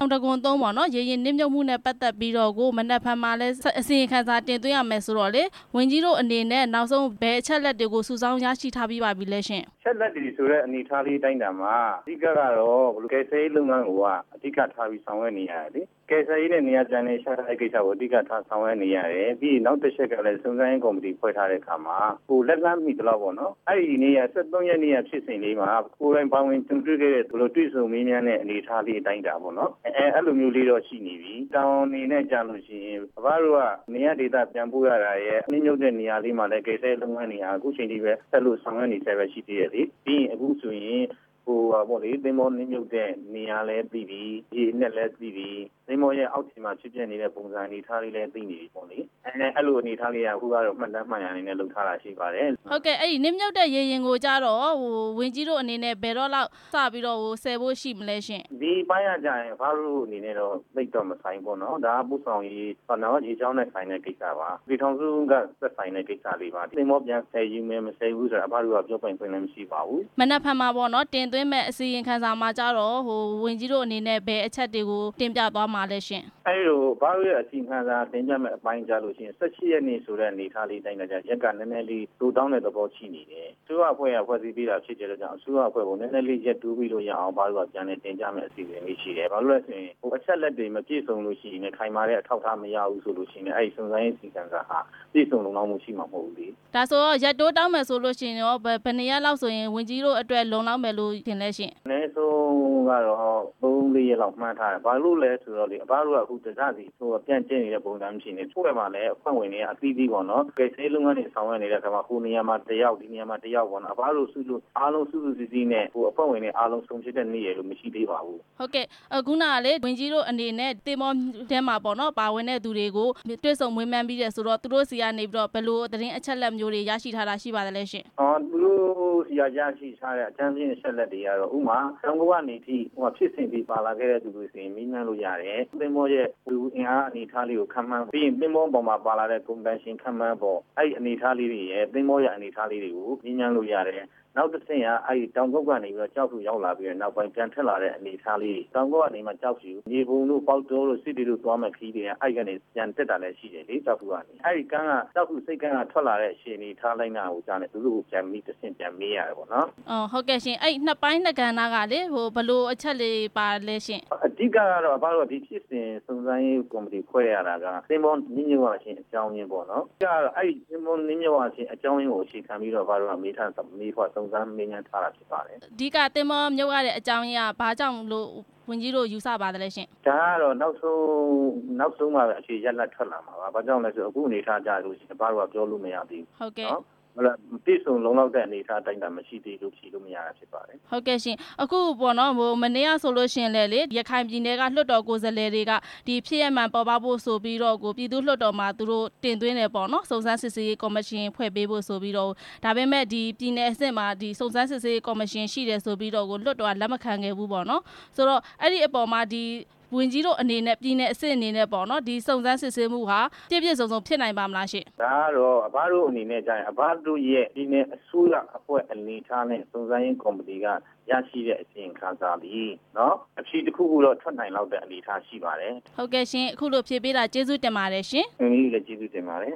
တကွန်သုံးပေါ့နော်ရေရင်နစ်မြုပ်မှုနဲ့ပတ်သက်ပြီးတော့ကိုမနက်ဖြန်မှာလဲအစီရင်ခံစာတင်သွင်းရမယ်ဆိုတော့လေဝန်ကြီးတို့အနေနဲ့နောက်ဆုံးဘယ်အချက်လက်တွေကိုစုဆောင်းရရှိထားပြီးပါပြီလဲရှင်ချက်လက်တွေဆိုတဲ့အနေအထားလေးတိုင်းတာမှာအဓိကကတော့ဘယ်လိုကယ်ဆယ်ရေးလုပ်ငန်းကိုအဓိကထားပြီးဆောင်ရွက်နေရတယ်လေကယ်ဆယ်ရေးနဲ့နေရာပြန်လည်ရှာဖွေတဲ့ကိစ္စကိုအဓိကထားဆောင်ရွက်နေရတယ်ပြီးနောက်တစ်ချက်ကလည်းစုံစမ်းရေးကော်မတီဖွဲ့ထားတဲ့အခါမှာကိုလက်လန်းမိတော့ပေါ့နော်အဲ့ဒီနေ့73ရက်နေ့ဖြစ်စဉ်လေးမှာကိုယ်တိုင်ပါဝင်တွေ့ခဲ့တဲ့ဘယ်လိုတွေ့ဆုံမေးမြန်းတဲ့အနေအထားလေးအတိုင်းတာပေါ့နော်အဲ့လိုမျိုးလေးတော့ရှိနေပြီတောင်းအနေနဲ့ကြာလို့ရှိရင်ဘာတို့ကနေရာဒေသပြန်ပို့ရတာရဲ့နှင်းညွတ်တဲ့နေရာလေးမှာလည်းကယ်ဆယ်လုပ်ငန်းတွေအခုချိန်ထိပဲဆက်လို့ဆောင်ရွက်နေဆဲပဲရှိသေးတယ်လေပြီးရင်အခုဆိုရင်ဟိုပေါ့လေသင်္ဘောနှင်းမြုပ်တဲ့နေရာလဲသိပြီဒီနဲ့လဲသိပြီသင်္ဘောရဲ့အောက်ခြေမှာဖြစ်ပျက်နေတဲ့ပုံစံအနေထားလေးလဲသိနေပြီပေါ့လေအဲ့လိုအနေထားလေးကအခုကတော့မှတ်တမ်းမှတ်ရအနေနဲ့လုပ်ထားတာရှိပါတယ်ဟုတ်ကဲ့အဲ့ဒီနှင်းမြုပ်တဲ့ရေရင်ကိုကြတော့ဝင်ကြီးတို့အနေနဲ့ဘယ်တော့လောက်စပြီးတော့ဆယ်ဖို့ရှိမလဲရှင်ဒီပိုင်းရကြရင်ဘာလို့အနေနဲ့တော့သိတော့မဆိုင်ပေါ့နော်ဒါကပို့ဆောင်ရေးတော့ရေချောင်းနဲ့ဆိုင်တဲ့ကိစ္စပါဒီထောင်စုကသက်ဆိုင်တဲ့ကိစ္စလေးပါသင်္ဘောပြန်ဆယ်ယူမယ်မဆယ်ဘူးဆိုတာဘာလို့ပြောပိုင်ခွင့်လည်းမရှိပါဘူးမနက်ဖြန်မှာပေါ့နော်တင်သွင်းမဲ့အစီရင်ခံစာမှာကြတော့ဝင်ကြီးတို့အနေနဲ့ဘယ်အချက်တွေကိုတင်ပြသွားမှာလဲရှင်အဲ့လိုဘာလို့ရဲ့အစီရင်ခံစာတင်ပြမဲ့အပိုင်းကြလို့ရှိရင်18ရက်နေ့ဆိုတဲ့အနေထားလေးတိုင်းကြရက်ကနည်းနည်းလေးတိုးတောင်းတဲ့သဘောရှိနေတယ်အစိုးရအဖွဲ့ကဖွဲ့စည်းပေးတာဖြစ်ကြတဲ့ကြောင့်အစိုးရအဖွဲ့ကိုနည်းနည်းလေးရက်တူးပြီးလို့ရအောင်ဘာလို့ပြန်နေတင်ကြမဲ့အစီအစဉ်လေးရှိတယ်ဘာလို့လဲဆိုရင်အချက်လက်တွေမပြည့်စုံလို့ရှိရင်ခိုင်မာတဲ့အထောက်အထားမရဘူးဆိုလို့ရှိရင်အဲ့ဒီစုံစမ်းရေးစီကံစာဟာပြည့်စုံလုံလောက်မှုရှိမှာမဟုတ်ဘူးလေဒါဆိုတော့ရက်တိုးတောင်းမယ်ဆိုလို့ရှိရင်ရောဘယ်နှစ်ရက်လောက်ဆိုရင်ဝင်ကြီးတို့အတွက်လုံလောက်မယ်လို့ထင်လဲရှင်အနည်းဆုံးကတော့3-4ရက်လောက်မှန်းထားတယ်ဘာလို့လဲဆိုတော့လေအဘတို့ကအခုတစားစီပြန်ကျင်းနေတဲ့ပုံစံမရှိနေပို့ရမှာလည်းအဖွဲ့ဝင်တွေကအသီးသီးပေါ့နော်ကယ်ဆယ်လုပ်ငန်းတွေဆောင်ရွက်နေတဲ့အခါမှာကိုနေရာမှာတယောက်ဒီနေရာမှာတယောက်ပေါ့နော်အဘတို့စုလို့အားလုံးစုစည်းနဲ့အဖွဲ့ဝင်တွေအားလုံးဆုံးဖြတ်တဲ့နေ့ရလို့မရှိသေးပါဘူးဟုတ်ကဲ့အခုနကလေဝင်ကြီးတို့အနေနဲ့တင်မောထဲမှာပေါ့နော်ပါဝင်တဲ့သူတွေကိုတွေ့ဆုံမွေးမှန်းပြီးတယ်ဆိုတော့သူတို့စီကနေပြီးတော့ဘယ်လိုသတင်းအချက်လက်မျိုးတွေရရှိထားတာရှိပါတယ်လဲရှင်သူတို့စီရရှိထားတဲ့အကြမ်းဖျင်းအချက်လက်တွေကတော့ဥမာတောင်ကုန်းကနေထိဖြစ်စဉ်ပြီးပါလာခဲ့တဲ့သူတွေစီမီးနှမ်းလို့ရတယ်သင်္ဘောရဲ့လူအင်အားအနေထားလေးကိုခံမှန်းပြီးရင်သင်္ဘောပေါ်မှာပါလာတဲ့ကွန်ဗန်ရှင်ခံမှန်းပေါ်အဲ့ဒီအနေထားလေးတွေရဲ့သင်္ဘောရဲ့အနေထားလေးတွေကိုမီးနှမ်းလို့ရတယ်နောက်တစ်ဆင့်ကအဲ့ဒီတောင်ကုန်းကနေပြီးတော့ကြောက်စုရောက်လာပြီးတော့နောက်ပိုင်းပြန်ထက်လာတဲ့အနေအထားလေးတောင်ကုန်းကနေမှကြောက်စုမြေပုံတို့ပေါက်တိုးတို့စစ်တီတို့သွားမဲ့ခီးတွေအဲ့ကနေပြန်တက်တာလည်းရှိတယ်လေကြောက်စုကနေအဲ့ဒီကန်းကကြောက်စုစိတ်ကန်းကထွက်လာတဲ့အချိန်လေးထားလိုက်တာကိုကြားနေသူတို့ကိုပြန်ပြီးတစ်ဆင့်ပြန်မေးရတယ်ပေါ့နော်ဟုတ်ကဲ့ရှင်အဲ့နှစ်ပိုင်းနှစ်ကဏ္ဍကလေဘလို့အချက်လေးပါလဲရှင်အဓိကကတော့ဘာလို့ဒီဖြစ်စဉ်စုံစမ်းရေးကော်မတီဖွဲ့ရတာကသင်္ဘောနင်းညွှန်ရှင်အကြောင်းရင်းပေါ့နော်အဲ့သင်္ဘောနင်းညွှန်ရှင်အကြောင်းရင်းကိုအခြေခံပြီးတော့ဘာလို့မေးဖို့စုံစမ်းမေးမြန်းထားတာဖြစ်ပါတယ်အဓိကသင်္ဘောမြုပ်ရတဲ့အကြောင်းရင်းကဘာကြောင့်လို့ဝင်ကြီးတို့ယူဆပါတယ်လဲရှင်ဒါကတော့နောက်ဆုံးမှပဲအခြေရက်လက်ထွက်လာမှာပါဘာကြောင့်လဲဆိုအခုအနေထားကြလို့ရှိရင်ဘာလို့ပြောလို့မရသေးဘူးဟုတ်ကဲ့ပြည့်စုံလုံလောက်တဲ့အနေအထားတိုင်းတာမရှိသေးလို့ဖြေလို့မရတာဖြစ်ပါတယ်ဟုတ်ကဲ့ရှင်အခုပေါ့နော်မနေ့ကဆိုလို့ရှိရင်လေရခိုင်ပြည်နယ်ကလွှတ်တော်ကိုယ်စားလှယ်တွေကဒီဖြစ်ရမှန်ပေါ်ပေါက်ဖို့ဆိုပြီးတော့ပြည်သူ့လွှတ်တော်မှာသူတို့တင်သွင်းတယ်ပေါ့နော်စုံစမ်းစစ်ဆေးရေးကော်မရှင်ဖွဲ့ပေးဖို့ဆိုပြီးတော့ဒါပေမဲ့ဒီပြည်နယ်အဆင့်မှာဒီစုံစမ်းစစ်ဆေးရေးကော်မရှင်ရှိတယ်ဆိုပြီးတော့လွှတ်တော်ကလက်မခံခဲ့ဘူးပေါ့နော်ဆိုတော့အဲ့ဒီအပေါ်မှာဒီဝင်ကြီးတို့အနေနဲ့ပြည်နယ်အဆင့်အနေနဲ့ပေါ့နော်ဒီစုံစမ်းစစ်ဆေးမှုဟာပြည့်စုံဖြစ်နိုင်ပါမလားရှင်ဒါကတော့အဘတို့အနေနဲ့ကြာရင်အဘတို့ရဲ့ပြည်နယ်အစိုးရအဖွဲ့အနေထားနဲ့စုံစမ်းရေးကော်မတီကရရှိတဲ့အစီရင်ခံစာပြီးနော်အဖြေတစ်ခုခုတော့ထွက်နိုင်လောက်တဲ့အနေအထားရှိပါတယ်ဟုတ်ကဲ့ရှင်အခုလိုဖြေပေးတာကျေးဇူးတင်ပါတယ်ရှင်ဒီလည်းကျေးဇူးတင်ပါတယ်